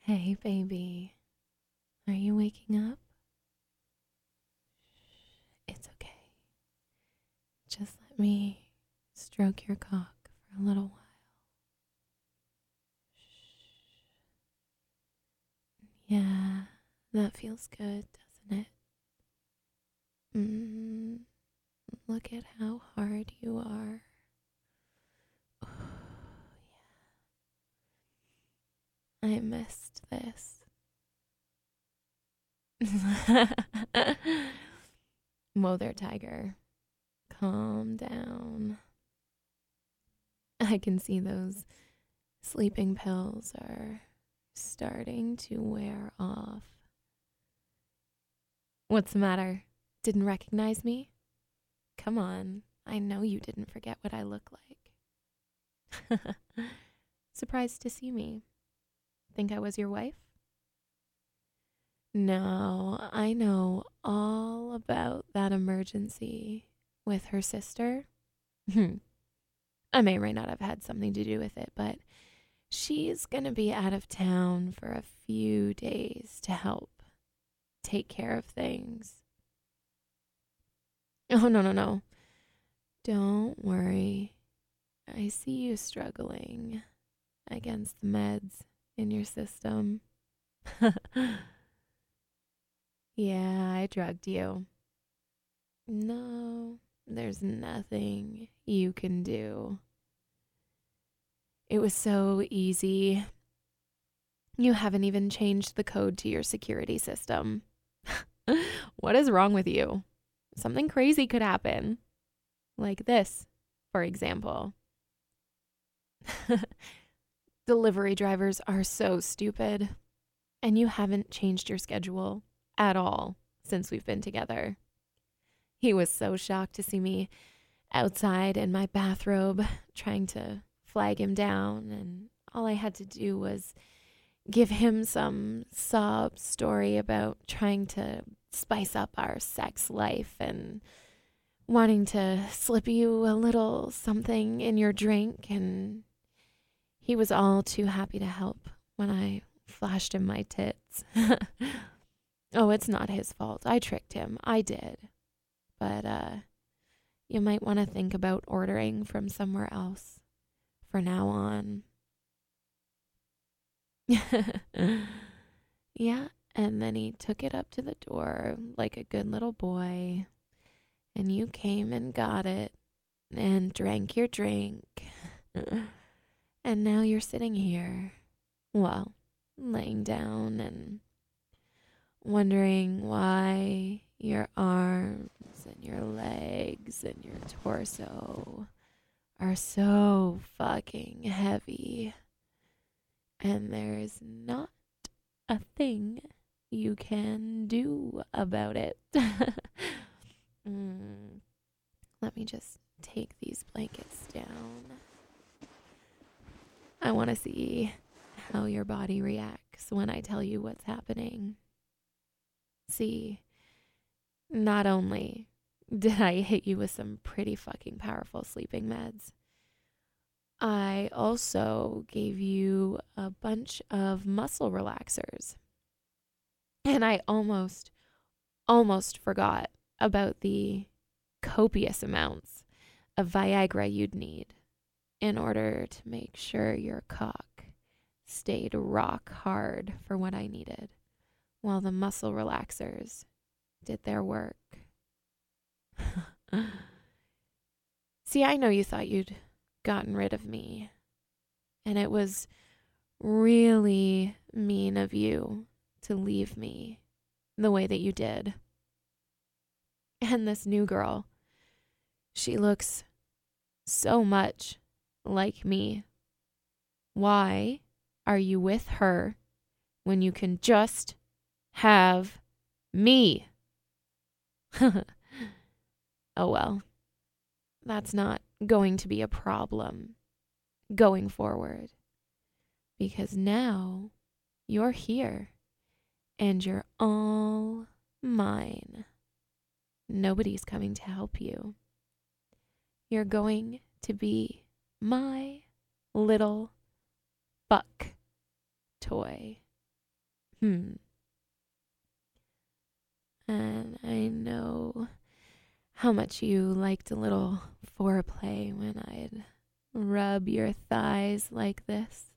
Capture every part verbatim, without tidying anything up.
Hey, baby. Are you waking up? It's okay. Just let me stroke your cock for a little while. Yeah, that feels good, doesn't it? Mm, look at how hard you are. Oh, yeah. I missed this. Whoa there, tiger. Calm down. I can see those sleeping pills are starting to wear off. What's the matter? Didn't recognize me? Come on, I know you didn't forget what I look like. Surprised to see me. Think I was your wife? No, I know all about that emergency with her sister. I may or may not have had something to do with it, but she's gonna be out of town for a few days to help take care of things. Oh, no, no, no. Don't worry. I see you struggling against the meds in your system. Yeah, I drugged you. No, there's nothing you can do. It was so easy. You haven't even changed the code to your security system. What is wrong with you? Something crazy could happen. Like this, for example. Delivery drivers are so stupid. And you haven't changed your schedule at all since we've been together. He was so shocked to see me outside in my bathrobe trying to flag him down, and all I had to do was give him some sob story about trying to spice up our sex life and wanting to slip you a little something in your drink, and he was all too happy to help when I flashed him my tits. Oh, it's not his fault. I tricked him. I did. But uh you might want to think about ordering from somewhere else for now on. Yeah, and then he took it up to the door like a good little boy, and you came and got it and drank your drink. And now you're sitting here, well, laying down and wondering why your arms and your legs and your torso are so fucking heavy. And there's not a thing you can do about it. mm. Let me just take these blankets down. I want to see how your body reacts when I tell you what's happening. See, not only did I hit you with some pretty fucking powerful sleeping meds, I also gave you a bunch of muscle relaxers. And I almost, almost forgot about the copious amounts of Viagra you'd need in order to make sure your cock stayed rock hard for what I needed, while the muscle relaxers did their work. See, I know you thought you'd gotten rid of me, and it was really mean of you to leave me the way that you did. And this new girl, she looks so much like me. Why are you with her when you can just have me? Oh well, that's not going to be a problem going forward, because now you're here and you're all mine. Nobody's coming to help you. You're going to be my little fuck toy. Hmm. And I know how much you liked a little foreplay when I'd rub your thighs like this.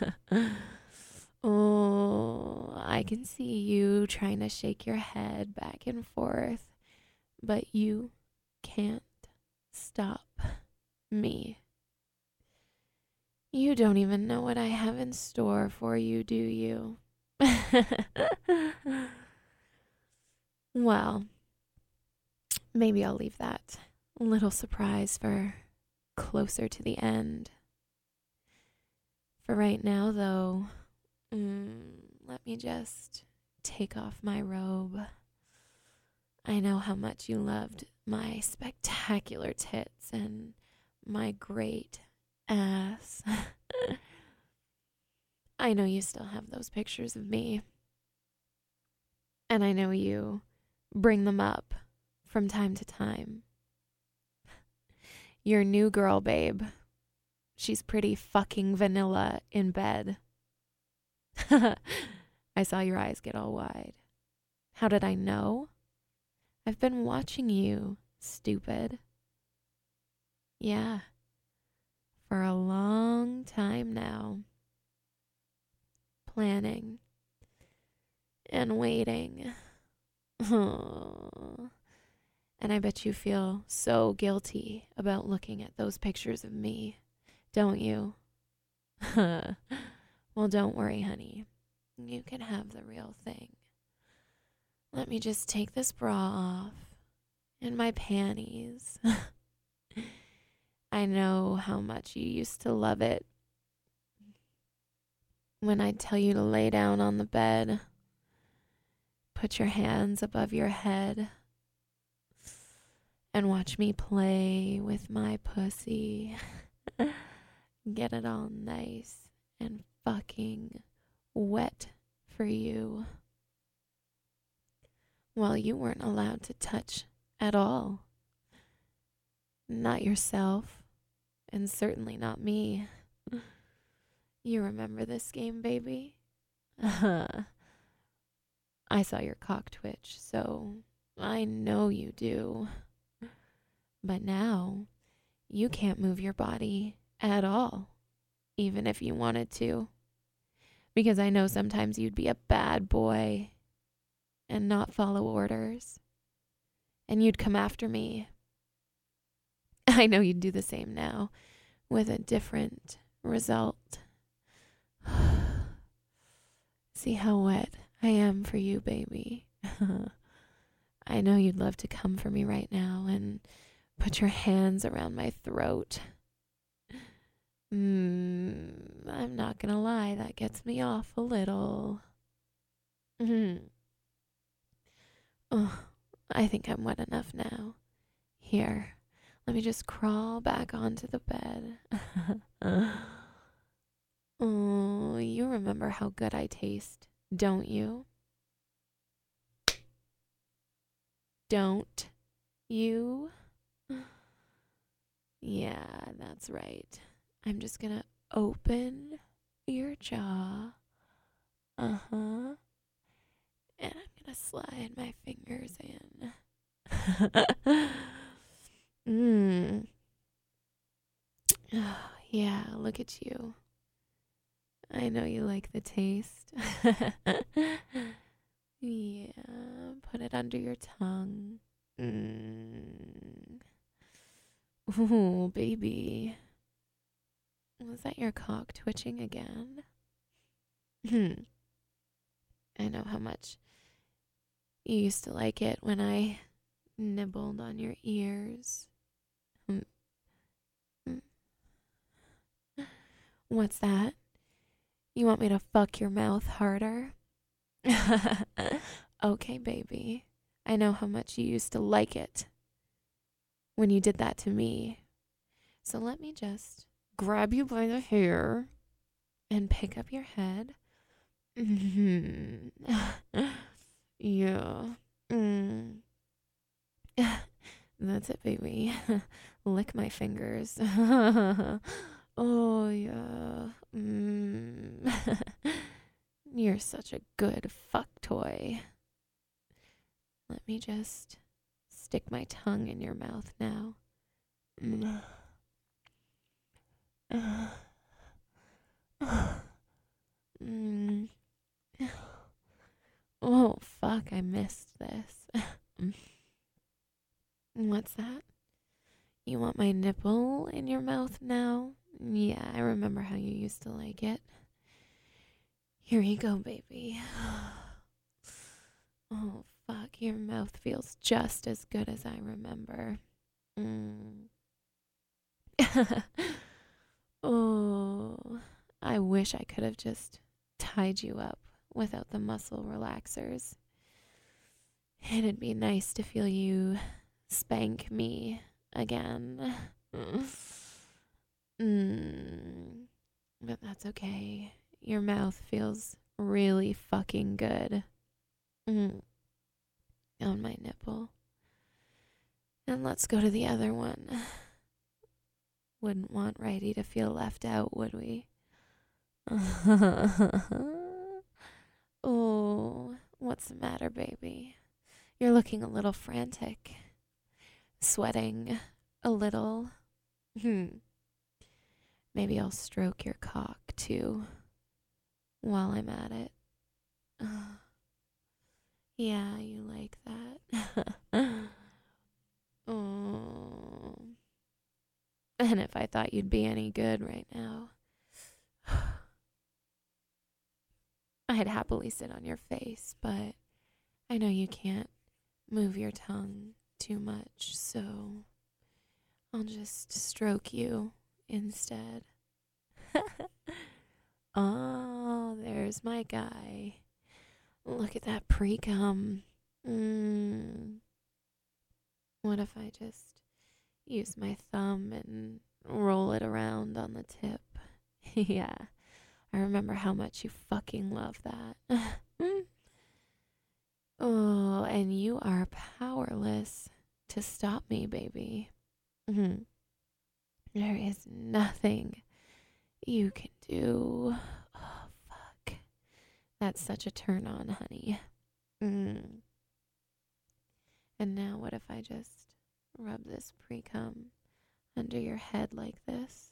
Oh, I can see you trying to shake your head back and forth, but you can't stop me. You don't even know what I have in store for you, do you? Well, maybe I'll leave that little surprise for closer to the end. For right now, though, mm, let me just take off my robe. I know how much you loved my spectacular tits and my great ass. I know you still have those pictures of me. And I know you bring them up from time to time. Your new girl, babe. She's pretty fucking vanilla in bed. I saw your eyes get all wide. How did I know? I've been watching you, stupid. Yeah. For a long time now. Planning. And waiting. Oh. And I bet you feel so guilty about looking at those pictures of me, don't you? Well, don't worry, honey. You can have the real thing. Let me just take this bra off and my panties. I know how much you used to love it when I'd tell you to lay down on the bed, put your hands above your head, and watch me play with my pussy. Get it all nice and fucking wet for you. Well, you weren't allowed to touch at all. Not yourself, and certainly not me. You remember this game, baby? I saw your cock twitch, so I know you do. But now, you can't move your body at all, even if you wanted to. Because I know sometimes you'd be a bad boy and not follow orders. And you'd come after me. I know you'd do the same now, with a different result. See how wet I am for you, baby. I know you'd love to come for me right now and put your hands around my throat. Mm, I'm not gonna lie, that gets me off a little. Mm. Oh, I think I'm wet enough now. Here, let me just crawl back onto the bed. Oh, you remember how good I taste, don't you? Don't you? Yeah, that's right. I'm just gonna open your jaw. Uh-huh. And I'm gonna slide my fingers in. Mmm. Oh, yeah, look at you. I know you like the taste. Yeah, put it under your tongue. Mm. Ooh, baby. Was that your cock twitching again? Hmm. I know how much you used to like it when I nibbled on your ears. Hmm. What's that? You want me to fuck your mouth harder? Okay, baby. I know how much you used to like it when you did that to me. So let me just grab you by the hair and pick up your head. Mm-hmm. Yeah. Mm. That's it, baby. Lick my fingers. Oh, yeah. Mm. You're such a good fuck toy. Let me just stick my tongue in your mouth now. Mm. Mm. Oh, fuck, I missed this. What's that? You want my nipple in your mouth now? Yeah, I remember how you used to like it. Here you go, baby. Oh, fuck, your mouth feels just as good as I remember. Mm. Oh, I wish I could have just tied you up without the muscle relaxers. It'd be nice to feel you spank me again. Mm, but that's okay. Your mouth feels really fucking good. Mm, on my nipple. And let's go to the other one. Wouldn't want Righty to feel left out, would we? Oh, what's the matter, baby? You're looking a little frantic. Sweating a little. Hmm. Maybe I'll stroke your cock, too, while I'm at it. Uh, yeah, you like that. Oh. And if I thought you'd be any good right now, I'd happily sit on your face, but I know you can't move your tongue too much, so I'll just stroke you instead. Oh, there's my guy. Look at that pre-cum. Mm. What if I just use my thumb and roll it around on the tip? Yeah, I remember how much you fucking love that. Oh, and you are powerless to stop me, baby. Mm-hmm. There is nothing you can do. Oh, fuck. That's such a turn on, honey. Mm. And now what if I just rub this pre-cum under your head like this?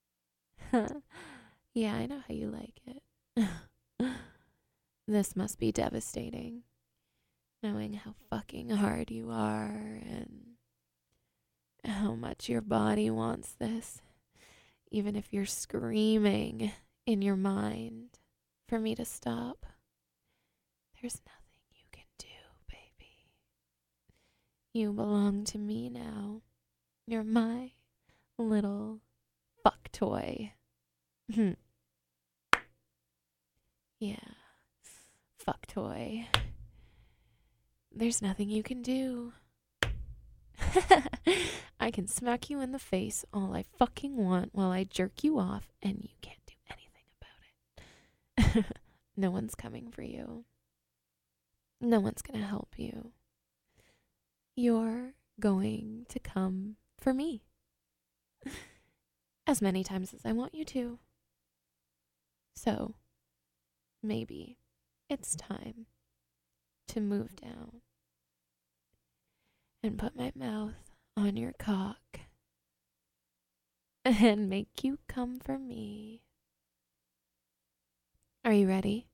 Yeah, I know how you like it. This must be devastating, knowing how fucking hard you are and how much your body wants this, even if you're screaming in your mind for me to stop. There's nothing you can do, baby. You belong to me now. You're my little fuck toy. Yeah, fuck toy. There's nothing you can do. I can smack you in the face all I fucking want while I jerk you off, and you can't do anything about it. No one's coming for you. No one's gonna help you. You're going to come for me. As many times as I want you to. So, maybe it's time to move down and put my mouth on your cock and make you come for me. Are you ready?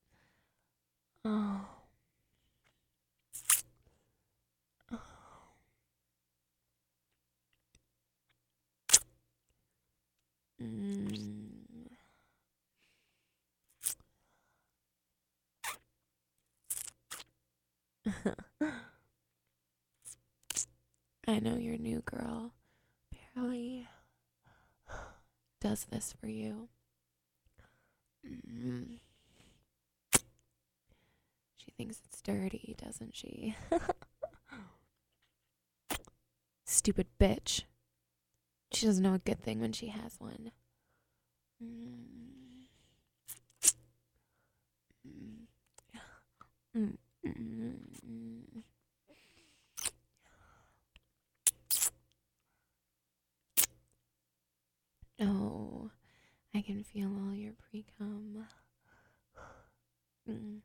Oh. Oh. Mm. I know your new girl barely does this for you. Mm. She thinks it's dirty, doesn't she? Stupid bitch. She doesn't know a good thing when she has one. Mm. Mm. Mm. Oh, I can feel all your pre-cum Mm.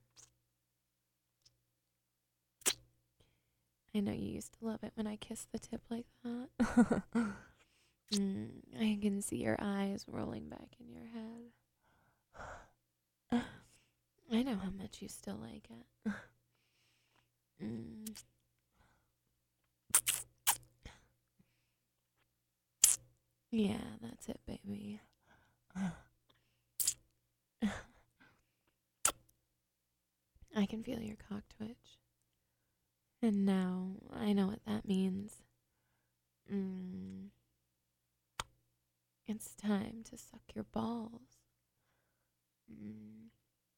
I know you used to love it when I kissed the tip like that. mm, I can see your eyes rolling back in your head. I know how much you still like it. mm. Yeah, that's it, baby. I can feel your cock twitch. And now I know what that means. Mm. It's time to suck your balls. Mm.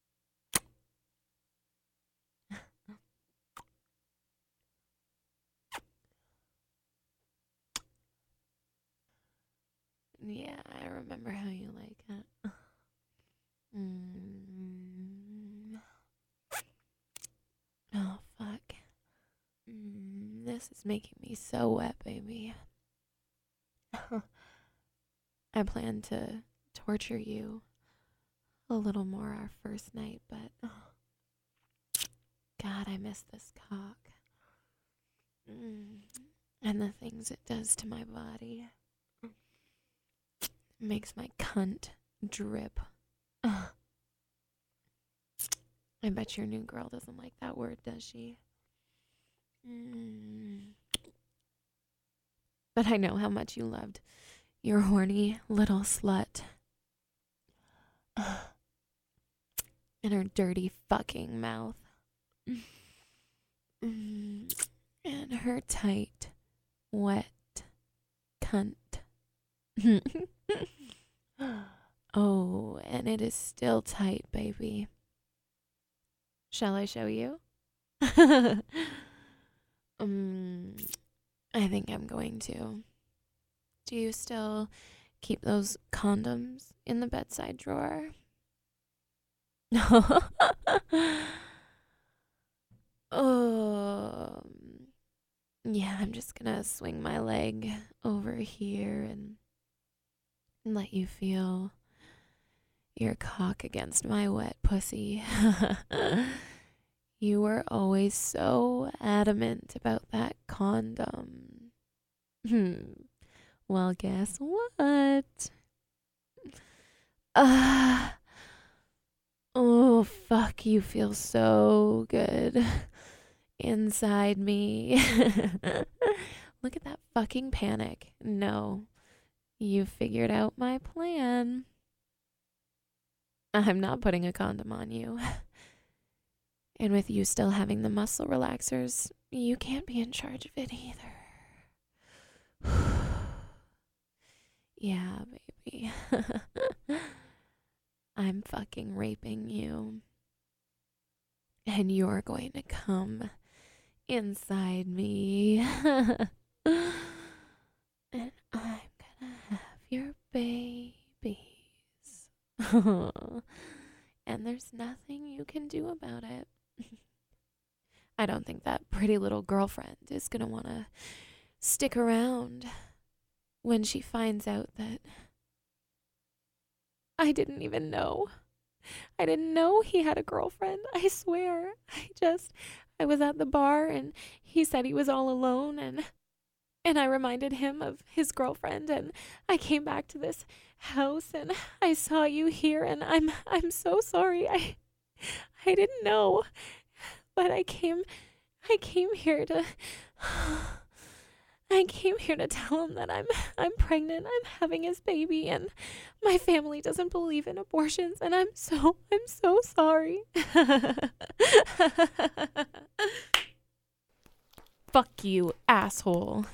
Yeah, I remember how you like it. Mm. Oh, fuck. Mm, this is making me so wet, baby. I plan to torture you a little more our first night, but oh, God, I miss this cock. Mm. And the things it does to my body. It makes my cunt drip. Ugh. I bet your new girl doesn't like that word, does she? Mm. But I know how much you loved your horny little slut. In her dirty fucking mouth. Mm. And her tight, wet cunt. Oh, and it is still tight, baby. Shall I show you? um, I think I'm going to. Do you still keep those condoms in the bedside drawer? um, yeah, I'm just gonna swing my leg over here and let you feel your cock against my wet pussy. You were always so adamant about that condom. Hmm. Well, guess what? Ah. Uh, oh, fuck, you feel so good inside me. Look at that fucking panic. No, you figured out my plan. I'm not putting a condom on you. And with you still having the muscle relaxers, you can't be in charge of it either. Yeah, baby. I'm fucking raping you. And you're going to come inside me. And I'm gonna have your babies. And there's nothing you can do about it. I don't think that pretty little girlfriend is gonna wanna stick around when she finds out that I didn't even know. I didn't know he had a girlfriend. I swear. I just, I was at the bar and he said he was all alone and and I reminded him of his girlfriend and I came back to this house and I saw you here and I'm I'm so sorry. I I didn't know. But I came I came here to I came here to tell him that I'm I'm pregnant. I'm having his baby and my family doesn't believe in abortions and I'm so I'm so sorry. Fuck you, asshole.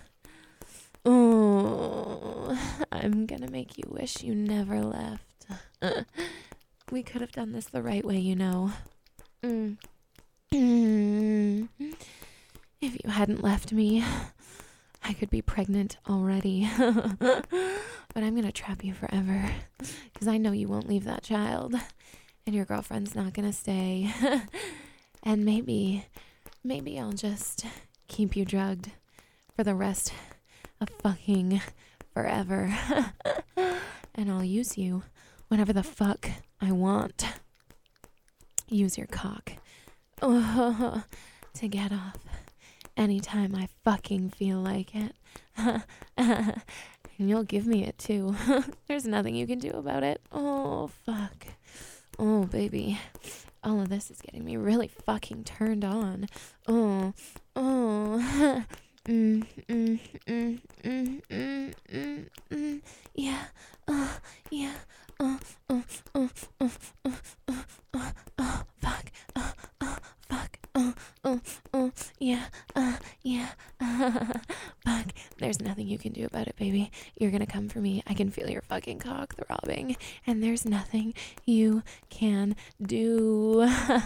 Oh, I'm gonna make you wish you never left. We could have done this the right way, you know. Mm. Mm. If you hadn't left me, I could be pregnant already. But I'm gonna trap you forever. Because I know you won't leave that child. And your girlfriend's not gonna stay. And maybe, maybe I'll just keep you drugged for the rest of fucking forever. And I'll use you whenever the fuck I want. use your cock oh, to get off anytime I fucking feel like it. And you'll give me it too. There's nothing you can do about it. Oh, fuck. Oh, baby. All of this is getting me really fucking turned on. Oh, oh. Mm, mm, mm, mm, mm, mm, mm. Yeah, uh, yeah, uh, uh, uh, uh, uh, uh, uh, uh, fuck, uh, uh, fuck, uh, uh, uh, yeah, uh, yeah, uh, fuck. There's nothing you can do about it, baby. You're gonna come for me. I can feel your fucking cock throbbing, and there's nothing you can do.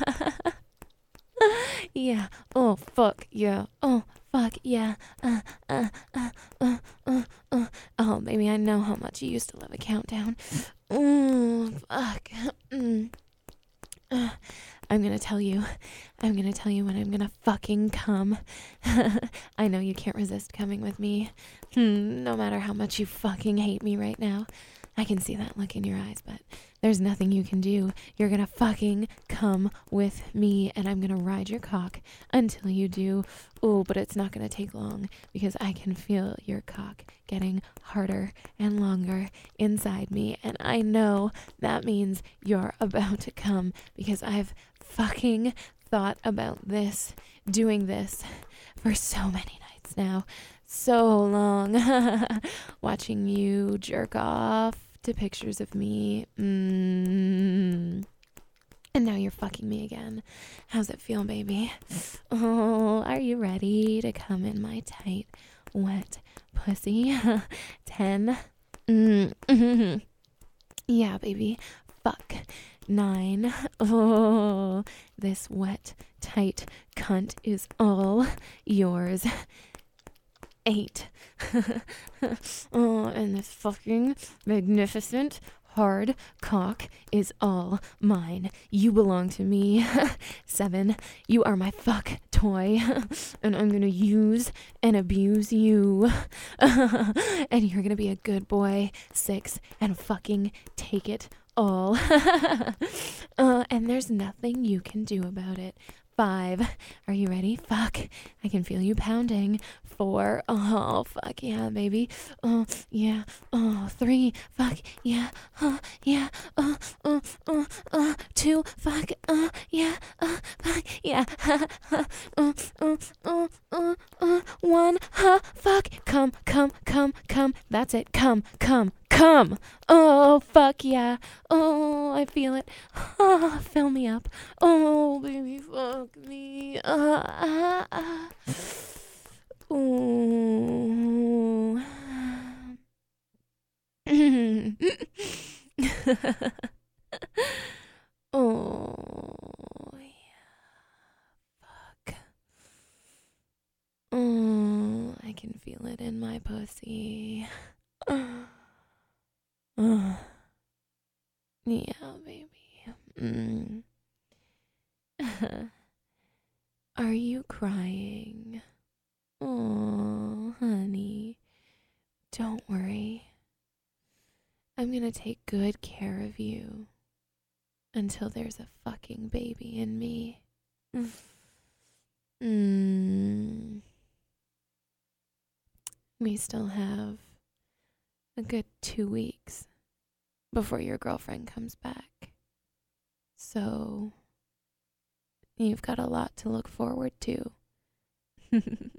Yeah. Oh, fuck. Yeah. Oh, fuck. Yeah. Uh, uh, uh, uh, uh, uh. Oh, baby, I know how much you used to love a countdown. Oh, fuck. Mm. Uh, I'm gonna tell you. I'm gonna tell you when I'm gonna fucking come. I know you can't resist coming with me. Hmm, no matter how much you fucking hate me right now. I can see that look in your eyes, but there's nothing you can do. You're gonna fucking come with me, and I'm gonna ride your cock until you do. Oh, but it's not gonna take long because I can feel your cock getting harder and longer inside me, and I know that means you're about to come because I've fucking thought about this, doing this for so many nights now. So long. Watching you jerk off to pictures of me. Mm. And now you're fucking me again. How's it feel, baby? Oh, are you ready to come in my tight, wet pussy? Ten. Mm. Yeah, baby. Fuck. Nine. Oh, this wet, tight cunt is all yours. Eight. Oh, and this fucking magnificent hard cock is all mine. You belong to me. Seven. You are my fuck toy, and I'm gonna use and abuse you. And you're gonna be a good boy. Six. And fucking take it all. uh, and there's nothing you can do about it. Five. Are you ready? Fuck. I can feel you pounding. Four. Oh, fuck yeah, baby. Oh, yeah. Oh, three. Fuck yeah. Uh, yeah. Uh, uh, uh, uh. Two. Fuck. Uh, yeah. Uh, fuck yeah. uh, uh, uh, uh, uh. One. Huh. Fuck. Come, come, come, come. That's it. Come, come, come. Oh, fuck yeah. Oh, I feel it. Oh, fill me up. Oh, baby, fuck me. Uh, uh, uh. Ooh. Oh, yeah. Fuck. Oh, I can feel it in my pussy. Uh, yeah, baby. Mm. Are you crying? Oh, honey. Don't worry. I'm gonna take good care of you until there's a fucking baby in me. Mm. We still have a good two weeks before your girlfriend comes back. So you've got a lot to look forward to.